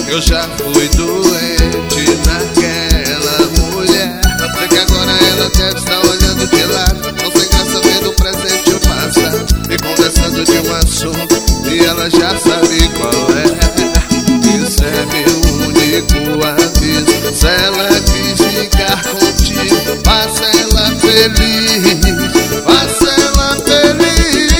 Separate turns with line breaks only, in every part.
Eu já fui doente naquela mulher. Sei que agora ela deve estar olhando de lado, não sem graça vendo o presente o passado e conversando de um assunto e ela já sabe qual é. Isso é meu único aviso. Se ela quis ficar contigo, faça ela feliz, faça ela feliz.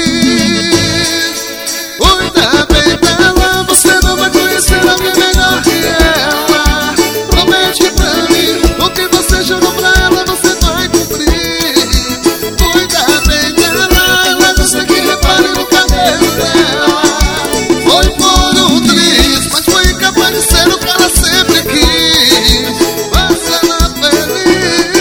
Cuida bem dela, você não vai conhecer alguém melhor que ela. Promete pra mim o que você jurou pra ela, você vai cumprir. Cuida bem dela, ela gosta que repare no cabelo dela. Foi por um triz, mas foi incapaz de ser o que ela sempre quis. Faça ela feliz.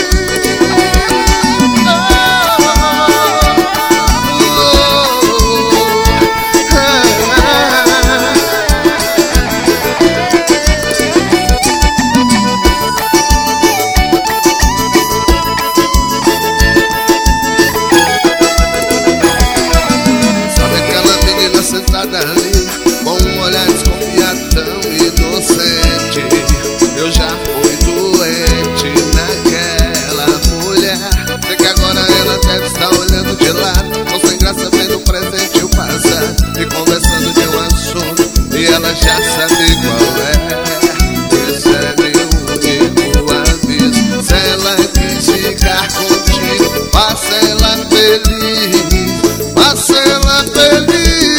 Sabe aquela menina sentada ali, com um olhar desconfiado tão inocente? Eu já fui doente naquela mulher. Sei que agora ela deve estar olhando de lado, não sem graça vendo o presente e o passado e conversando de um assunto e ela já sabe qual é. Esse é meu único aviso. Se ela quis ficar contigo, faça ela feliz, faça ela feliz.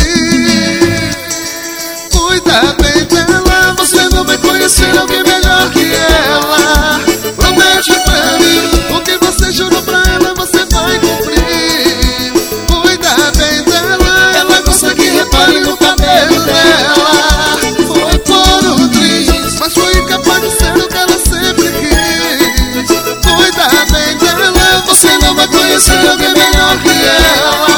Cuida bem dela, você não vai conhecer alguém melhor que ela. Promete pra mim o que você jurou pra ela, você vai cumprir. Cuida bem dela, ela gosta que repare no cabelo dela. Foi por um triz, mas foi incapaz de ser o que ela sempre quis. Cuida bem dela, você não vai conhecer alguém melhor que ela.